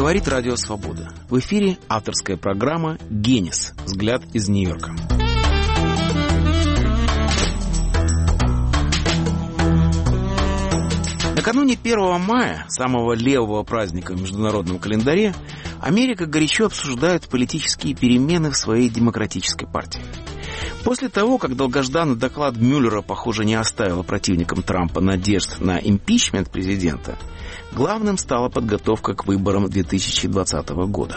Говорит Радио Свобода. В эфире авторская программа «Генис. Взгляд из Нью-Йорка». Накануне 1 мая, самого левого праздника в международном календаре, Америка горячо обсуждает политические перемены в своей демократической партии. После того, как долгожданный доклад Мюллера, похоже, не оставил противникам Трампа надежд на импичмент президента, главным стала подготовка к выборам 2020 года.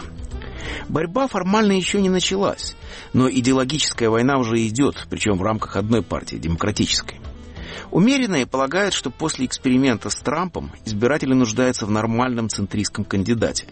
Борьба формально еще не началась, но идеологическая война уже идет, причем в рамках одной партии, демократической. Умеренные полагают, что после эксперимента с Трампом избиратели нуждаются в нормальном центристском кандидате.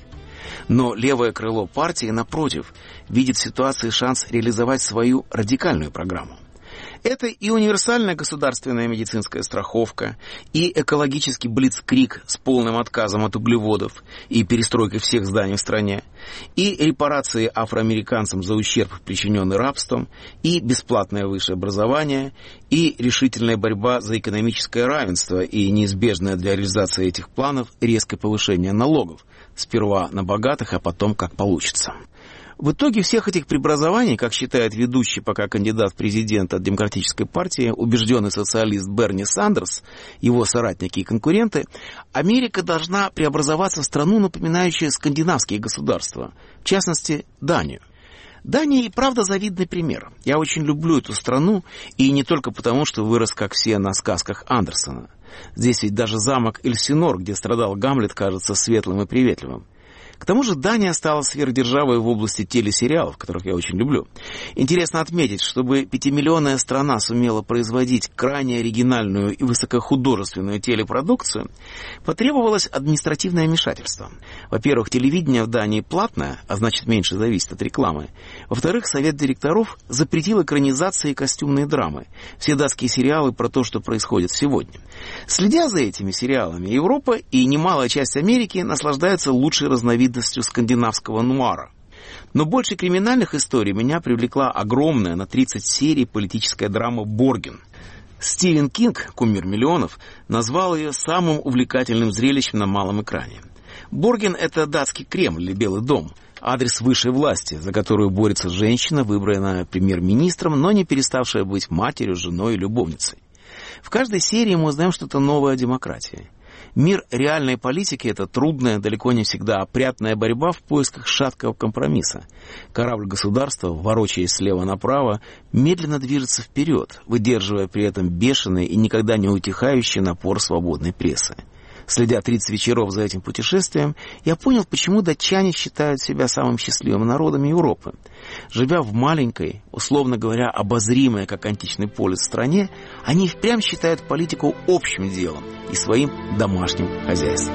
Но левое крыло партии, напротив, видит в ситуации шанс реализовать свою радикальную программу. Это и универсальная государственная медицинская страховка, и экологический блицкриг с полным отказом от углеводов и перестройкой всех зданий в стране, и репарации афроамериканцам за ущерб, причиненный рабством, и бесплатное высшее образование, и решительная борьба за экономическое равенство, и неизбежное для реализации этих планов резкое повышение налогов, сперва на богатых, а потом как получится. В итоге всех этих преобразований, как считает ведущий пока кандидат в президенты от Демократической партии, убежденный социалист Берни Сандерс, его соратники и конкуренты, Америка должна преобразоваться в страну, напоминающую скандинавские государства, в частности, Данию. Дания и правда завидный пример. Я очень люблю эту страну, и не только потому, что вырос, как все, на сказках Андерсона. Здесь ведь даже замок Эльсинор, где страдал Гамлет, кажется светлым и приветливым. К тому же Дания стала сверхдержавой в области телесериалов, которых я очень люблю. Интересно отметить, чтобы 5-миллионная страна сумела производить крайне оригинальную и высокохудожественную телепродукцию, потребовалось административное вмешательство. Во-первых, телевидение в Дании платное, а значит меньше зависит от рекламы. Во-вторых, совет директоров запретил экранизации и костюмные драмы. Все датские сериалы про то, что происходит сегодня. Следя за этими сериалами, Европа и немалая часть Америки наслаждаются лучшей разновидностью скандинавского нуара. Но больше криминальных историй меня привлекла огромная на 30 серий политическая драма «Борген». Стивен Кинг, кумир миллионов, назвал ее самым увлекательным зрелищем на малом экране. «Борген» — это датский Кремль или Белый дом, адрес высшей власти, за которую борется женщина, выбранная премьер-министром, но не переставшая быть матерью, женой и любовницей. В каждой серии мы узнаем что-то новое о демократии. Мир реальной политики — это трудная, далеко не всегда опрятная борьба в поисках шаткого компромисса. Корабль государства, ворочаясь слева направо, медленно движется вперед, выдерживая при этом бешеный и никогда не утихающий напор свободной прессы. Следя 30 вечеров за этим путешествием, я понял, почему датчане считают себя самым счастливым народом Европы. Живя в маленькой, условно говоря, обозримой, как античный полис, стране, они впрямь считают политику общим делом и своим домашним хозяйством.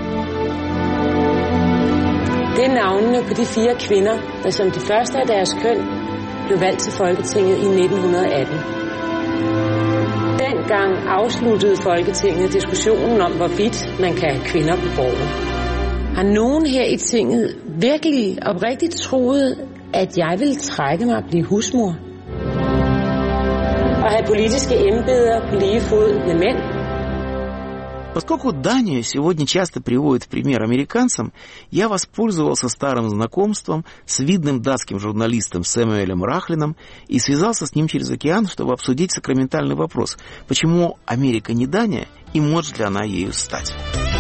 Det er navnene på de 4 kvinder, der som de første af deres køn blev valgt til Folketinget i 1918. Dengang afsluttede Folketinget diskussionen om, hvorvidt man kan have kvinder på borgen. Har nogen her i tinget virkelig oprigtigt troet, at jeg ville trække mig at blive husmor? Og have politiske embeder på lige fod med mænd? Поскольку Данию сегодня часто приводят в пример американцам, я воспользовался старым знакомством с видным датским журналистом Сэмюэлем Рахлином и связался с ним через океан, чтобы обсудить сакраментальный вопрос, почему Америка не Дания и может ли она ею стать.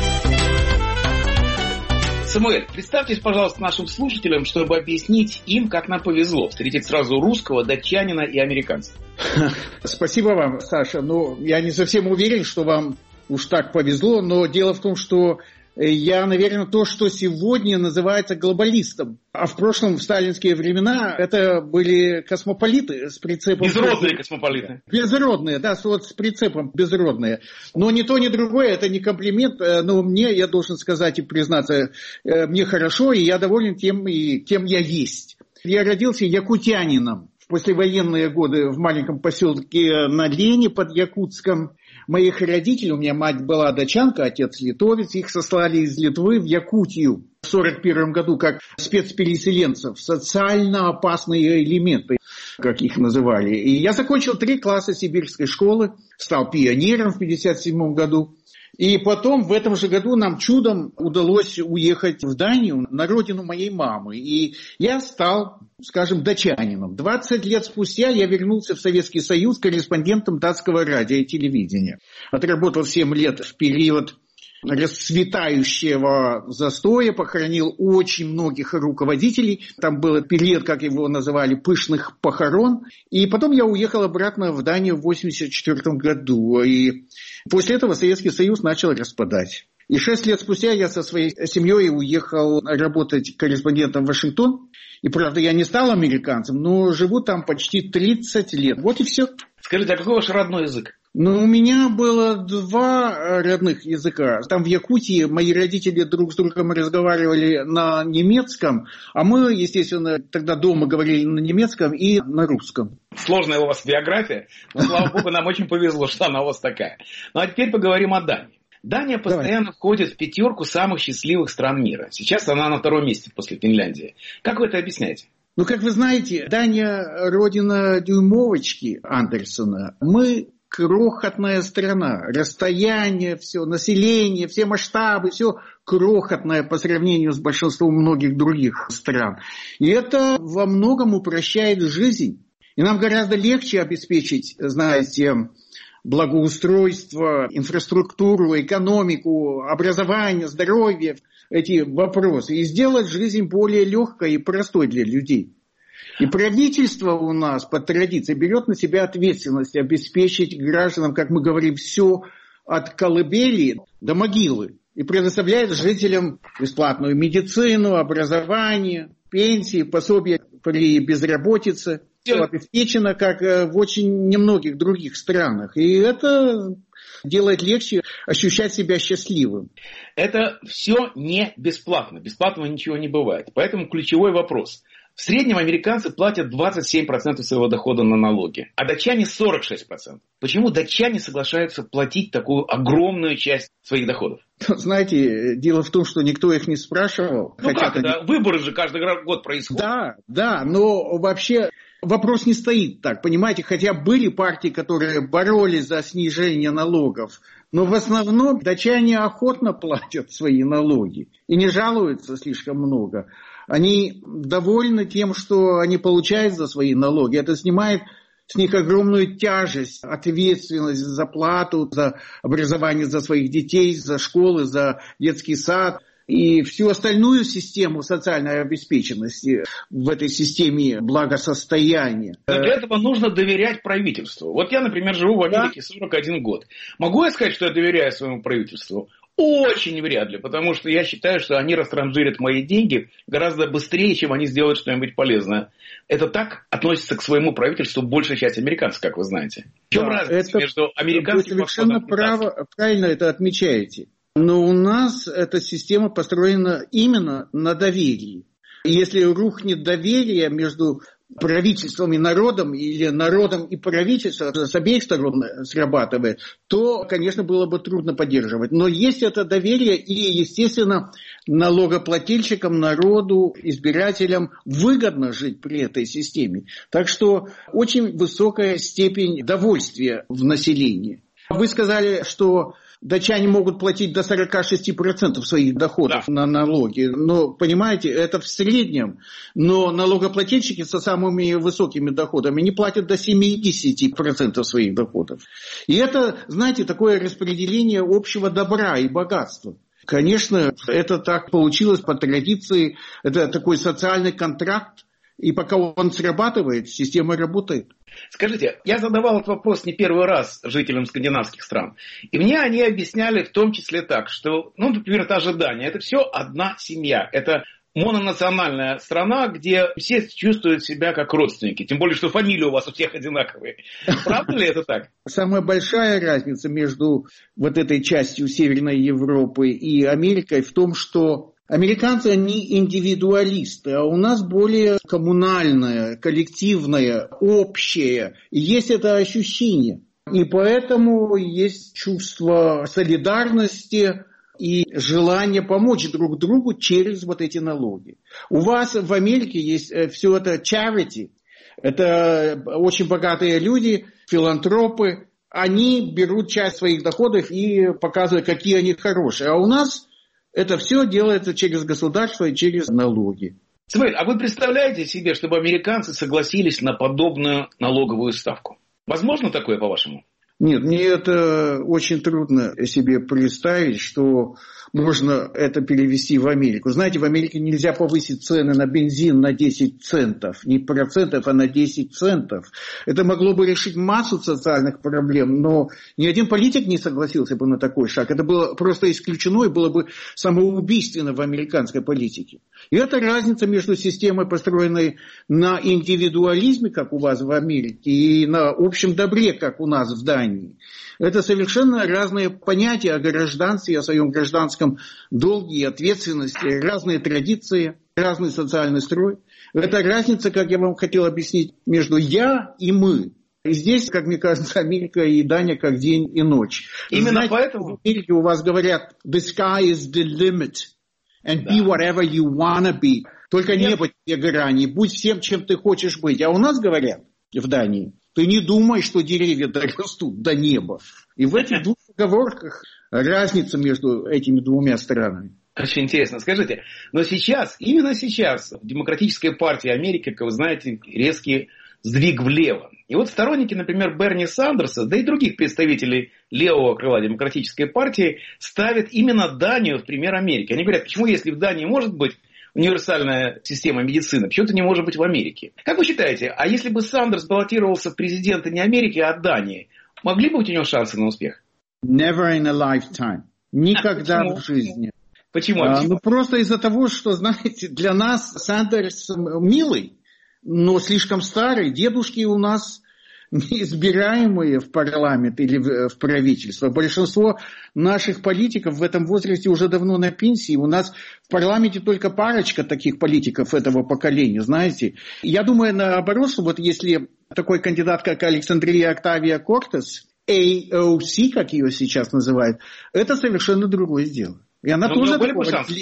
Самуэль, представьтесь, пожалуйста, нашим слушателям, чтобы объяснить им, как нам повезло встретить сразу русского, датчанина и американца. Спасибо вам, Саша. Я не совсем уверен, что вам уж так повезло, но дело в том, что я, наверное, то, что сегодня называется глобалистом. А в прошлом, в сталинские времена, это были космополиты с прицепом... Безродные космополиты. Безродные, да, с прицепом безродные. Но ни то, ни другое, это не комплимент, но мне, я должен сказать и признаться, мне хорошо, и я доволен тем, кем я есть. Я родился якутянином. В послевоенные годы в маленьком поселке на Лене под Якутском. Моих родителей, у меня мать была датчанка, отец литовец, их сослали из Литвы в Якутию в 1941 году как спецпереселенцев, социально опасные элементы, как их называли. И я закончил 3 класса сибирской школы, стал пионером в 1957 году. И потом в этом же году нам чудом удалось уехать в Данию, на родину моей мамы. И я стал, скажем, датчанином. 20 лет спустя я вернулся в Советский Союз корреспондентом датского радио и телевидения. Отработал 7 лет в период расцветающего застоя, похоронил очень многих руководителей. Там был период, как его называли, пышных похорон. И потом я уехал обратно в Данию в 1984 году. И после этого Советский Союз начал распадать. И 6 лет спустя я со своей семьей уехал работать корреспондентом в Вашингтон. И, правда, я не стал американцем, но живу там почти 30 лет. Вот и все. Скажите, а какой ваш родной язык? Ну, у меня было 2 родных языка. Там в Якутии мои родители друг с другом разговаривали на немецком, а мы, естественно, тогда дома говорили на немецком и на русском. Сложная у вас биография, но, слава богу, нам очень повезло, что она у вас такая. Ну, а теперь поговорим о Дании. Дания постоянно входит в 5 самых счастливых стран мира. Сейчас она на 2-м месте после Финляндии. Как вы это объясняете? Ну, как вы знаете, Дания – родина дюймовочки Андерсона. Мы крохотная страна, расстояние, все, население, все масштабы, все крохотное по сравнению с большинством многих других стран. И это во многом упрощает жизнь. И нам гораздо легче обеспечить, знаете, благоустройство, инфраструктуру, экономику, образование, здоровье, эти вопросы, и сделать жизнь более легкой и простой для людей. И правительство у нас по традиции берет на себя ответственность обеспечить гражданам, как мы говорим, все от колыбели до могилы. И предоставляет жителям бесплатную медицину, образование, пенсии, пособия при безработице. Все обеспечено, как в очень немногих других странах. И это делает легче ощущать себя счастливым. Это все не бесплатно. Бесплатного ничего не бывает. Поэтому ключевой вопрос. В среднем американцы платят 27% своего дохода на налоги, а датчане 46%. Почему датчане соглашаются платить такую огромную часть своих доходов? Знаете, дело в том, что никто их не спрашивал. Ну как это? Выборы же каждый год происходят. Да, но вообще вопрос не стоит так, понимаете? Хотя были партии, которые боролись за снижение налогов, но в основном датчане охотно платят свои налоги и не жалуются слишком много. Они довольны тем, что они получают за свои налоги. Это снимает с них огромную тяжесть, ответственность за плату, за образование за своих детей, за школы, за детский сад и всю остальную систему социальной обеспеченности в этой системе благосостояния. Но для этого нужно доверять правительству. Вот я, например, живу в Америке 41 год. Могу я сказать, что я доверяю своему правительству? Очень вряд ли, потому что я считаю, что они растранжирят мои деньги гораздо быстрее, чем они сделают что-нибудь полезное. Это так относится к своему правительству большая часть американцев, как вы знаете. В чем разница между американским подходом? Вы совершенно правильно это отмечаете. Но у нас эта система построена именно на доверии. И если рухнет доверие между правительством и народом, или народом и правительством, с обеих сторон срабатывает, то, конечно, было бы трудно поддерживать. Но есть это доверие, и, естественно, налогоплательщикам, народу, избирателям выгодно жить при этой системе. Так что очень высокая степень довольствия в населении. Вы сказали, что датчане могут платить до 46% своих доходов на налоги. Но, понимаете, это в среднем. Но налогоплательщики со самыми высокими доходами не платят до 70% своих доходов. И это, знаете, такое распределение общего добра и богатства. Конечно, это так получилось по традиции. Это такой социальный контракт. И пока он срабатывает, система работает. Скажите, я задавал этот вопрос не первый раз жителям скандинавских стран. И мне они объясняли в том числе так, что, например, та же Дания, это все одна семья. Это мононациональная страна, где все чувствуют себя как родственники. Тем более, что фамилии у вас у всех одинаковые. Правда ли это так? Самая большая разница между вот этой частью Северной Европы и Америкой в том, что американцы, они индивидуалисты, а у нас более коммунальное, коллективное, общее. И есть это ощущение. И поэтому есть чувство солидарности и желание помочь друг другу через вот эти налоги. У вас в Америке есть все это charity. Это очень богатые люди, филантропы, они берут часть своих доходов и показывают, какие они хорошие. А у нас это все делается через государство и через налоги. Смаил, а вы представляете себе, чтобы американцы согласились на подобную налоговую ставку? Возможно такое, по-вашему? Нет, мне это очень трудно себе представить, что можно это перевести в Америку. Знаете, в Америке нельзя повысить цены на бензин на 10 центов. Не процентов, а на 10 центов. Это могло бы решить массу социальных проблем, но ни один политик не согласился бы на такой шаг. Это было просто исключено и было бы самоубийственно в американской политике. И это разница между системой, построенной на индивидуализме, как у вас в Америке, и на общем добре, как у нас в Дании. Это совершенно разные понятия о гражданстве, о своем гражданском долге и ответственности, разные традиции, разный социальный строй. Это разница, как я вам хотел объяснить, между «я» и «мы». И здесь, как мне кажется, Америка и Дания как день и ночь. Именно знаете, поэтому в Америке у вас говорят «the sky is the limit» and be whatever you wanna be. Только небо тебе грани, будь всем, чем ты хочешь быть. А у нас говорят в Дании: ты не думай, что деревья дорастут до неба. И в этих двух оговорках разница между этими двумя странами. Очень интересно. Скажите, но сейчас, именно сейчас, в Демократической партии Америки, как вы знаете, резкий сдвиг влево. И вот сторонники, например, Берни Сандерса, да и других представителей левого крыла Демократической партии ставят именно Данию в пример Америки. Они говорят, почему, если в Дании может быть универсальная система медицины, почему это не может быть в Америке? Как вы считаете, а если бы Сандерс баллотировался в президенты не Америки, а Дании, могли бы быть у него шансы на успех? Never in a lifetime. Никогда в жизни. Почему? Ну, просто из-за того, что, знаете, для нас Сандерс милый, но слишком старый. Дедушки у нас неизбираемые в парламент или в правительство. Большинство наших политиков в этом возрасте уже давно на пенсии. У нас в парламенте только парочка таких политиков этого поколения, знаете. Я думаю, наоборот, что вот если такой кандидат, как Александрия Октавия Кортес, AOC, как ее сейчас называют, это совершенно другое дело. И она тоже такого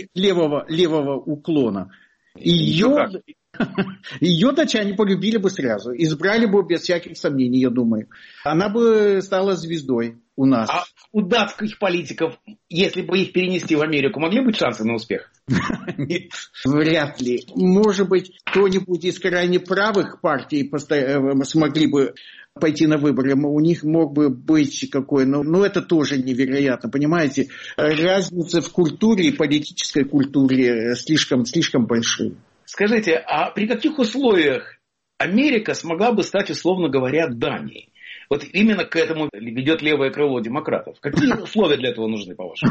левого уклона. Ее датчане полюбили бы сразу, избрали бы без всяких сомнений, я думаю. Она бы стала звездой у нас. А у датских политиков, если бы их перенести в Америку, могли быть шансы на успех? Нет, вряд ли. Может быть, кто-нибудь из крайне правых партий смогли бы пойти на выборы. У них мог бы быть какой, но это тоже невероятно, понимаете? Разница в культуре и политической культуре слишком большие. Скажите, а при каких условиях Америка смогла бы стать, условно говоря, Данией? Вот именно к этому ведет левое крыло демократов. Какие условия для этого нужны, по-вашему?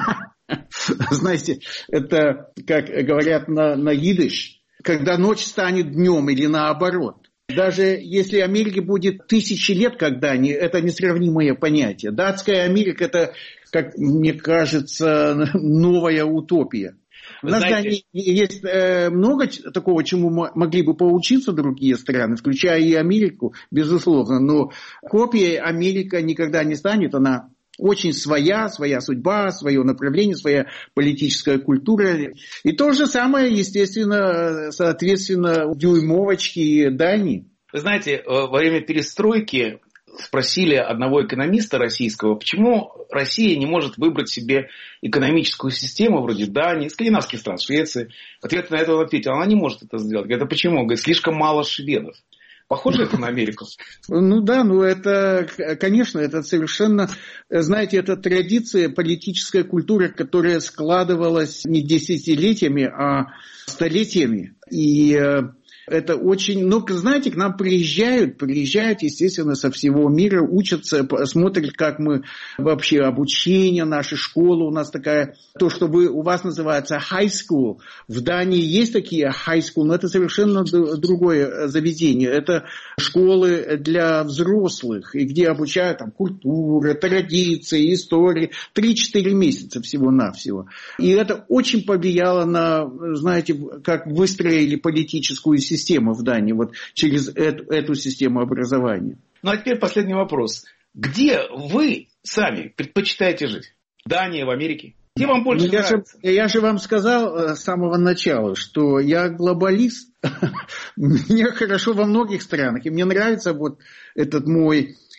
Знаете, это, как говорят на идиш, когда ночь станет днем или наоборот. Даже если Америке будет 1000 лет, как Дании, это несравнимое понятие. Датская Америка – это, как мне кажется, новая утопия. У нас в Дании есть много такого, чему могли бы поучиться другие страны, включая и Америку, безусловно. Но копией Америка никогда не станет. Она очень своя судьба, свое направление, своя политическая культура. И то же самое, естественно, соответственно, дюймовочки Дании. Вы знаете, во время перестройки спросили одного экономиста российского, почему Россия не может выбрать себе экономическую систему вроде Дании, скандинавских стран, Швеции. Ответ на это он ответил, она не может это сделать. Говорит, а почему? Говорит, слишком мало шведов. Похоже это на Америку? Ну да, это, конечно, это совершенно, знаете, это традиция, политическая культура, которая складывалась не десятилетиями, а столетиями. И это очень, знаете, к нам приезжают, естественно, со всего мира, учатся, смотрят, как мы вообще обучение, наша школа у нас такая, то, что у вас называется high school, в Дании есть такие high school, но это совершенно другое заведение, это школы для взрослых, и где обучают там культура, традиции, истории, 3-4 месяца всего-навсего. И это очень повлияло на, знаете, как выстроили политическую систему в Дании, вот через эту систему образования. Ну а теперь последний вопрос. Где вы сами предпочитаете жить? В Дании, в Америке? Где вам больше нравится? Я же вам сказал с самого начала, что я глобалист. Мне хорошо во многих странах. И мне нравится вот этот мой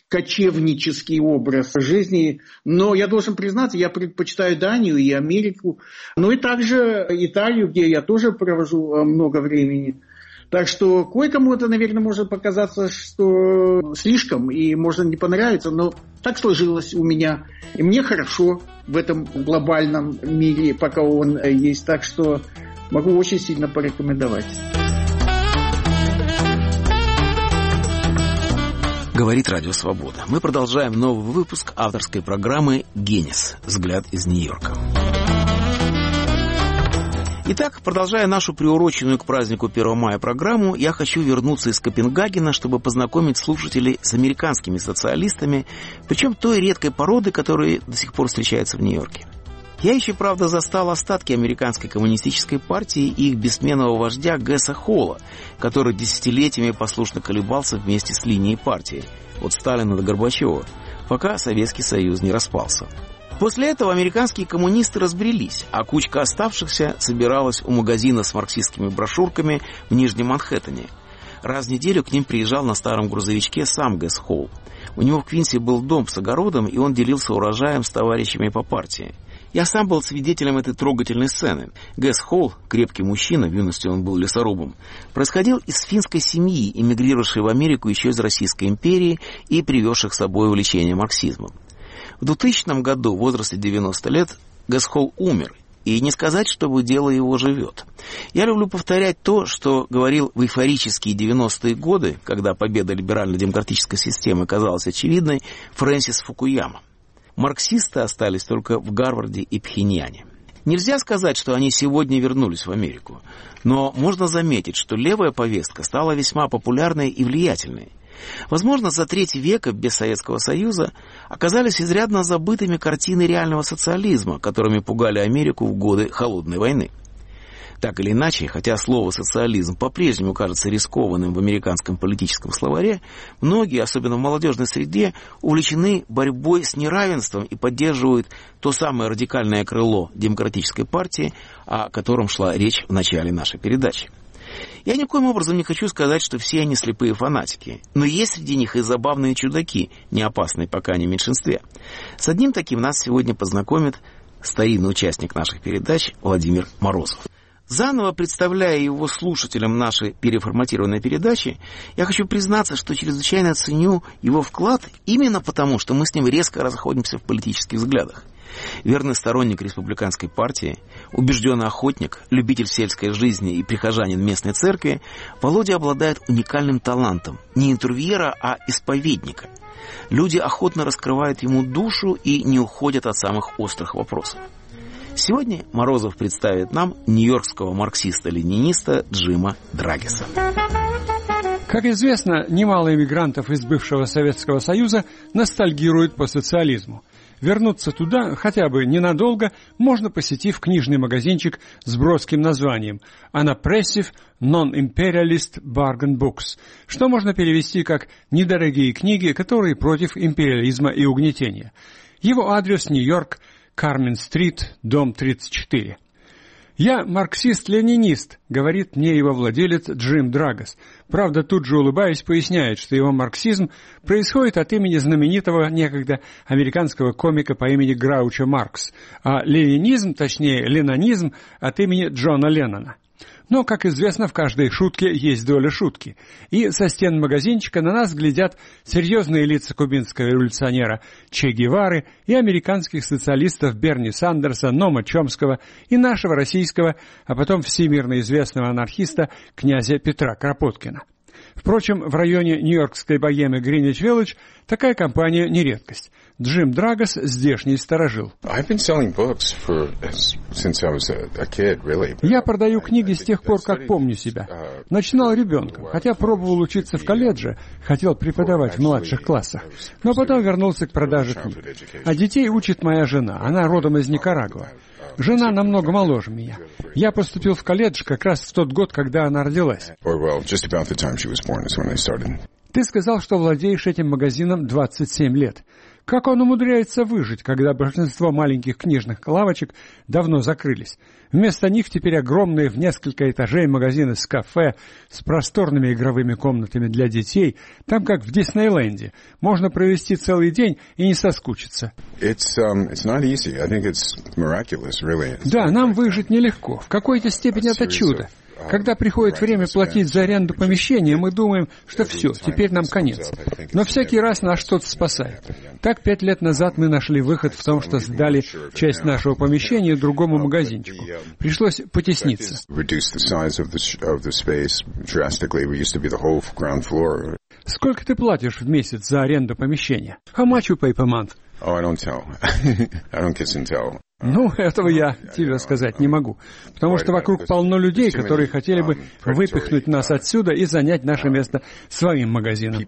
кочевнический образ жизни. Но я должен признаться, я предпочитаю Данию и Америку, ну и также Италию, где я тоже провожу много времени. Так что кое-кому это, наверное, может показаться, что слишком, и можно не понравиться, но так сложилось у меня. И мне хорошо в этом глобальном мире, пока он есть. Так что могу очень сильно порекомендовать. Говорит Радио Свобода. Мы продолжаем новый выпуск авторской программы «Генис. Взгляд из Нью-Йорка». Итак, продолжая нашу приуроченную к празднику 1 мая программу, я хочу вернуться из Копенгагена, чтобы познакомить слушателей с американскими социалистами, причем той редкой породы, которая до сих пор встречается в Нью-Йорке. Я еще, правда, застал остатки американской коммунистической партии и их бессменного вождя Гэса Холла, который десятилетиями послушно колебался вместе с линией партии, от Сталина до Горбачева, пока Советский Союз не распался. После этого американские коммунисты разбрелись, а кучка оставшихся собиралась у магазина с марксистскими брошюрками в Нижнем Манхэттене. Раз в неделю к ним приезжал на старом грузовичке сам Гэс Холл. У него в Квинсе был дом с огородом, и он делился урожаем с товарищами по партии. Я сам был свидетелем этой трогательной сцены. Гэс Холл, крепкий мужчина, в юности он был лесорубом, происходил из финской семьи, эмигрировавшей в Америку еще из Российской империи и привезших с собой увлечение марксизмом. В 2000 году, в возрасте 90 лет, Гэс Холл умер, и не сказать, чтобы дело его живет. Я люблю повторять то, что говорил в эйфорические 90-е годы, когда победа либерально-демократической системы казалась очевидной, Фрэнсис Фукуяма. Марксисты остались только в Гарварде и Пхеньяне. Нельзя сказать, что они сегодня вернулись в Америку, но можно заметить, что левая повестка стала весьма популярной и влиятельной. Возможно, за треть века без Советского Союза оказались изрядно забытыми картины реального социализма, которыми пугали Америку в годы Холодной войны. Так или иначе, хотя слово «социализм» по-прежнему кажется рискованным в американском политическом словаре, многие, особенно в молодежной среде, увлечены борьбой с неравенством и поддерживают то самое радикальное крыло демократической партии, о котором шла речь в начале нашей передачи. Я никоим образом не хочу сказать, что все они слепые фанатики, но есть среди них и забавные чудаки, не опасные пока не в меньшинстве. С одним таким нас сегодня познакомит старинный участник наших передач Владимир Морозов. Заново представляя его слушателям нашей переформатированной передачи, я хочу признаться, что чрезвычайно ценю его вклад именно потому, что мы с ним резко расходимся в политических взглядах. Верный сторонник республиканской партии, убежденный охотник, любитель сельской жизни и прихожанин местной церкви, Володя обладает уникальным талантом не интервьюера, а исповедника. Люди охотно раскрывают ему душу и не уходят от самых острых вопросов. Сегодня Морозов представит нам нью-йоркского марксиста-лениниста Джима Драгеса. Как известно, немало иммигрантов из бывшего Советского Союза ностальгируют по социализму. Вернуться туда хотя бы ненадолго можно, посетив книжный магазинчик с броским названием «Unoppressive Non-Imperialist Bargain Books», что можно перевести как «недорогие книги, которые против империализма и угнетения». Его адрес Нью-Йорк, Кармен-стрит, дом 34. «Я марксист-ленинист», — говорит мне его владелец Джим Драгес. Правда, тут же улыбаясь, поясняет, что его марксизм происходит от имени знаменитого некогда американского комика по имени Граучо Маркс, а ленинизм, точнее ленонизм, от имени Джона Леннона. Но, как известно, в каждой шутке есть доля шутки. И со стен магазинчика на нас глядят серьезные лица кубинского революционера Че Гевары и американских социалистов Берни Сандерса, Нома Чомского и нашего российского, а потом всемирно известного анархиста князя Петра Кропоткина. Впрочем, в районе нью-йоркской богемы Гринвич-Виллидж такая компания не редкость. Джим Драгес здешний сторожил. Я продаю книги с тех пор, как помню себя. Начинал ребенком, хотя пробовал учиться в колледже, хотел преподавать в младших классах, но потом вернулся к продаже книг. А детей учит моя жена, она родом из Никарагуа. Жена намного моложе меня. Я поступил в колледж как раз в тот год, когда она родилась. Ты сказал, что владеешь этим магазином 27 лет. Как он умудряется выжить, когда большинство маленьких книжных лавочек давно закрылись? Вместо них теперь огромные в несколько этажей магазины с кафе, с просторными игровыми комнатами для детей, там как в Диснейленде. Можно провести целый день и не соскучиться. Да, нам выжить нелегко. В какой-то степени это чудо. Когда приходит время платить за аренду помещения, мы думаем, что все, теперь нам конец. Но всякий раз нас что-то спасает. Так 5 лет назад мы нашли выход в том, что сдали часть нашего помещения другому магазинчику. Пришлось потесниться. Сколько ты платишь в месяц за аренду помещения? How much you pay per month? Oh, I don't tell. I don't kiss and tell. Ну, этого я тебе сказать не могу, потому что вокруг полно людей, которые хотели бы выпихнуть нас отсюда и занять наше место своим магазином.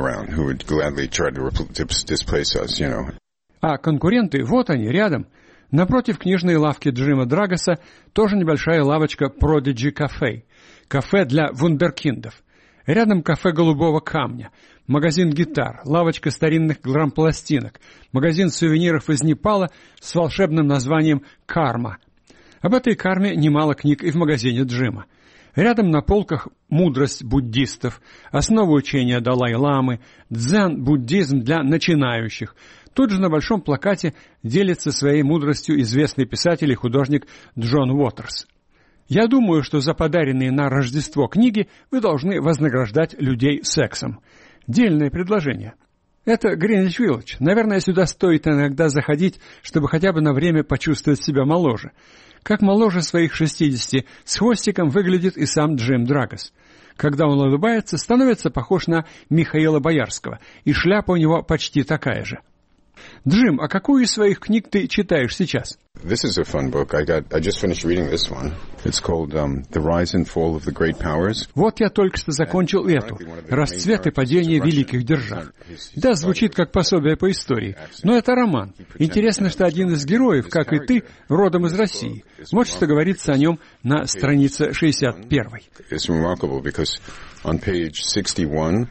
А конкуренты, вот они, рядом. Напротив книжной лавки Джима Драгоса тоже небольшая лавочка Prodigy Cafe. Кафе для вундеркиндов. Рядом кафе голубого камня, магазин гитар, лавочка старинных грампластинок, магазин сувениров из Непала с волшебным названием «Карма». Об этой карме немало книг и в магазине Джима. Рядом на полках мудрость буддистов, основы учения Далай-ламы, дзен-буддизм для начинающих. Тут же на большом плакате делится своей мудростью известный писатель и художник Джон Уотерс. Я думаю, что за подаренные на Рождество книги вы должны вознаграждать людей сексом. Дельное предложение. Это Гринвич-Виллидж. Наверное, сюда стоит иногда заходить, чтобы хотя бы на время почувствовать себя моложе. Как моложе своих 60 с хвостиком выглядит и сам Джим Драгос. Когда он улыбается, становится похож на Михаила Боярского, и шляпа у него почти такая же. Джим, а какую из своих книг ты читаешь сейчас? This is a fun book. I just finished reading this one. It's called The Rise and Fall of the Great Powers. Вот я только что закончил эту. Расцвет и падение великих держав. Да, звучит как пособие по истории, но это роман. Интересно, что один из героев, как и ты, родом из России. Вот что говорится о нем на странице 61. It's remarkable because on page 61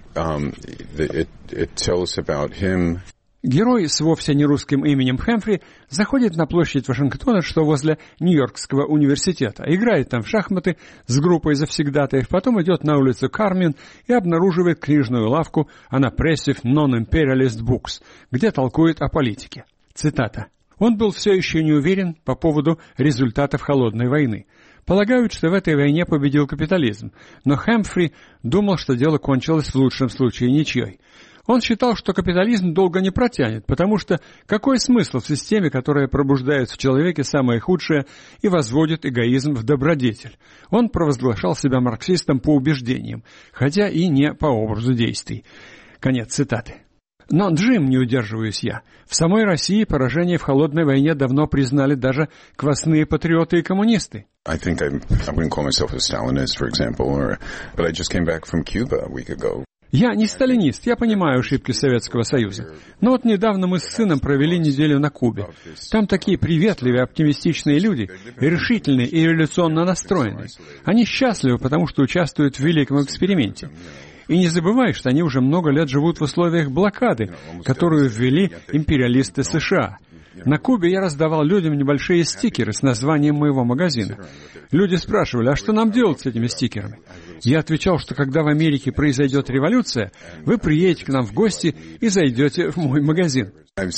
it tells about him. Герой с вовсе не русским именем Хэмфри заходит на площадь Вашингтона, что возле Нью-Йоркского университета, играет там в шахматы с группой завсегдатаев, потом идет на улицу Кармен и обнаруживает книжную лавку Unoppressive Non-Imperialist Books, где толкует о политике. Цитата. «Он был все еще не уверен по поводу результатов холодной войны. Полагают, что в этой войне победил капитализм, но Хэмфри думал, что дело кончилось в лучшем случае ничьей. Он считал, что капитализм долго не протянет, потому что какой смысл в системе, которая пробуждает в человеке самое худшее и возводит эгоизм в добродетель? Он провозглашал себя марксистом по убеждениям, хотя и не по образу действий». Конец цитаты. Но, Джим, не удерживаюсь я, в самой России поражение в холодной войне давно признали даже квасные патриоты и коммунисты. I think I wouldn't call myself a Stalinist, for example, but I just came back from Cuba a week ago. Я не сталинист, я понимаю ошибки Советского Союза. Но вот недавно мы с сыном провели неделю на Кубе. Там такие приветливые, оптимистичные люди, решительные и революционно настроенные. Они счастливы, потому что участвуют в великом эксперименте. И не забывай, что они уже много лет живут в условиях блокады, которую ввели империалисты США. На Кубе я раздавал людям небольшие стикеры с названием моего магазина. Люди спрашивали, а что нам делать с этими стикерами? Я отвечал, что когда в Америке произойдет революция, вы приедете к нам в гости и зайдете в мой магазин.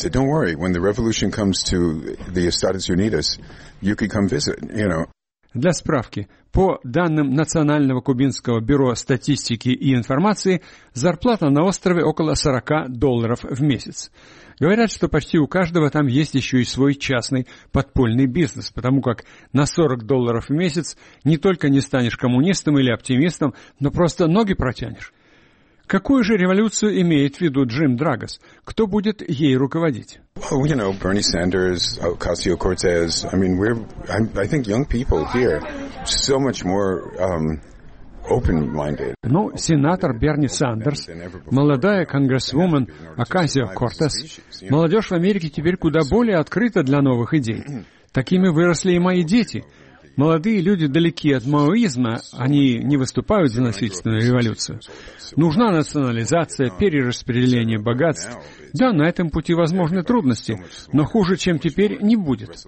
Для справки, по данным Национального кубинского бюро статистики и информации, зарплата на острове около $40 в месяц. Говорят, что почти у каждого там есть еще и свой частный подпольный бизнес, потому как на $40 в месяц не только не станешь коммунистом или оптимистом, но просто ноги протянешь. Какую же революцию имеет в виду Джим Драгос? Кто будет ей руководить? Well, Bernie Sanders, Ocasio-Cortez. I think young people here so much more open-minded. Ну, сенатор Берни Сандерс, молодая конгрессвумен Окасио-Кортес. Молодежь в Америке теперь куда более открыта для новых идей. Такими выросли и мои дети. Молодые люди далеки от маоизма, они не выступают за насильственную революцию. Нужна национализация, перераспределение богатств. Да, на этом пути возможны трудности, но хуже, чем теперь, не будет.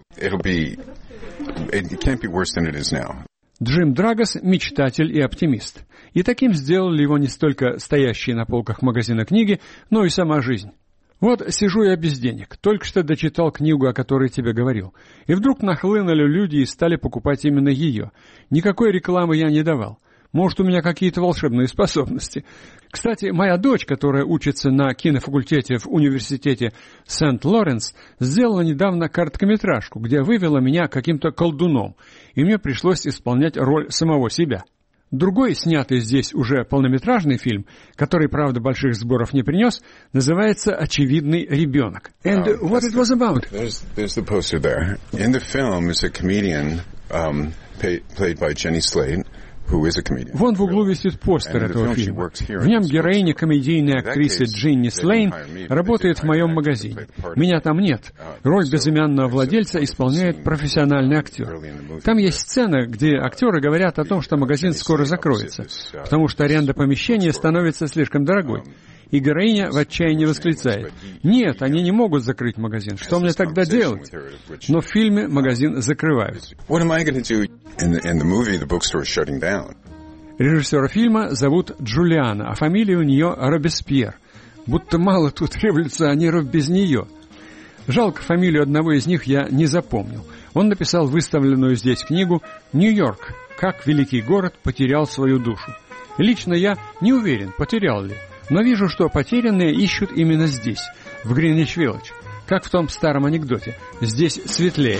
Джим Драгос – мечтатель и оптимист. И таким сделали его не столько стоящие на полках магазина книги, но и сама жизнь. Вот сижу я без денег, только что дочитал книгу, о которой тебе говорил. И вдруг нахлынули люди и стали покупать именно ее. Никакой рекламы я не давал. Может, у меня какие-то волшебные способности. Кстати, моя дочь, которая учится на кинофакультете в университете Сент-Лоренс, сделала недавно короткометражку, где вывела меня каким-то колдуном, и мне пришлось исполнять роль самого себя. Другой, снятый здесь уже полнометражный фильм, который, правда, больших сборов не принес, называется «Очевидный ребенок». And what it was about? There's the poster there. In the film is a comedian played by Jenny Slate. Вон в углу висит постер этого фильма. В нем героиня комедийной актрисы Дженни Слейн работает в моем магазине. Меня там нет. Роль безымянного владельца исполняет профессиональный актер. Там есть сцена, где актеры говорят о том, что магазин скоро закроется, потому что аренда помещения становится слишком дорогой. И героиня в отчаянии восклицает: «Нет, они не могут закрыть магазин. Что мне тогда делать?» Но в фильме магазин закрывают. Режиссера фильма зовут Джулиана, а фамилия у нее Робеспьер. Будто мало тут революционеров без нее. Жалко, фамилию одного из них я не запомнил. Он написал выставленную здесь книгу «Нью-Йорк. Как великий город потерял свою душу». Лично я не уверен, потерял ли. Но вижу, что потерянные ищут именно здесь, в Гринвич-Виллидж. Как в том старом анекдоте. Здесь светлее.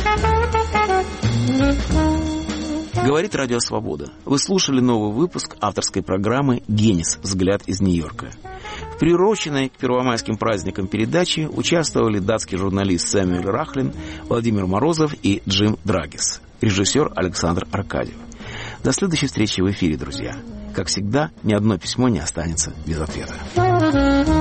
Говорит Радио Свобода. Вы слушали новый выпуск авторской программы «Генис. Взгляд из Нью-Йорка». В приуроченной к первомайским праздникам передаче участвовали датский журналист Сэмюэль Рахлин, Владимир Морозов и Джим Драгис, режиссер Александр Аркадьев. До следующей встречи в эфире, друзья. Как всегда, ни одно письмо не останется без ответа.